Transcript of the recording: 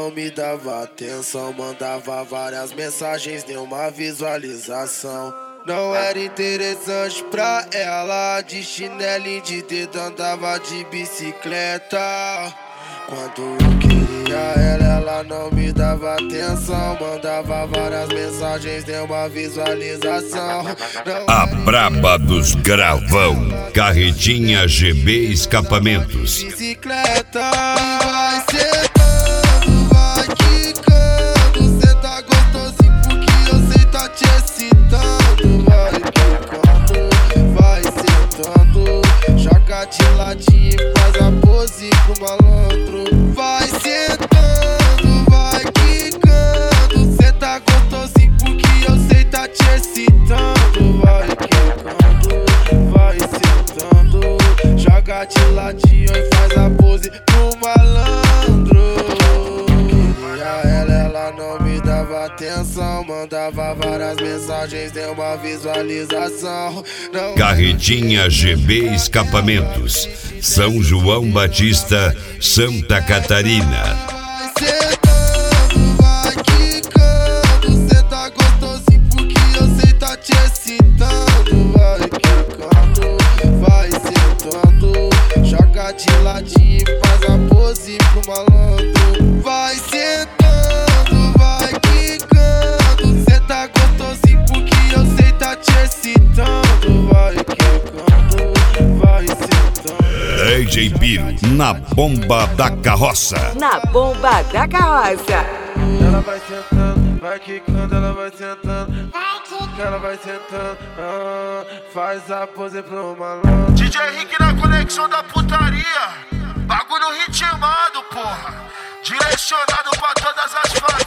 não me dava atenção. Mandava várias mensagens, deu uma visualização. Não era interessante pra ela, de chinelo e de dedo andava de bicicleta. Quando eu queria ela não me dava atenção. Mandava várias mensagens, deu uma visualização. A braba dos gravão, Carretinha GB Escapamentos. Bicicleta, vai sentando, vai quicando. Cê tá gostosinho porque eu sei tá te excitando. Vai quicando, vai sentando. Joga de ladinho e faz a pose pro malandro. Vai sentando, vai quicando. Cê tá gostosinho porque eu sei tá te excitando. Vai quicando, vai sentando. Joga de ladinho e faz a pose pro malandro. Queria ela não me dava atenção. Mandava várias mensagens, deu uma visualização. Carretinha GB Escapamentos, São João Batista, Santa Catarina. Vai sentando, vai quicando. Cê tá gostosinho porque eu sei tá te excitando. Vai quicando, vai sentando. Joga de ladinho e faz a pose pro malandro. Vai sentando, vai quicando. Cê tá gostosinho porque eu sei tá te excitando. Vai quicando, vai sentando. DJ Biro, na bomba da carroça. Na bomba da carroça. Ela vai sentando, vai quicando, ela vai sentando. Ela vai sentando, faz a pose pro malandro. DJ Henrique na conexão da putaria. Bagulho ritmado, porra. Direcionado pra todas as famílias.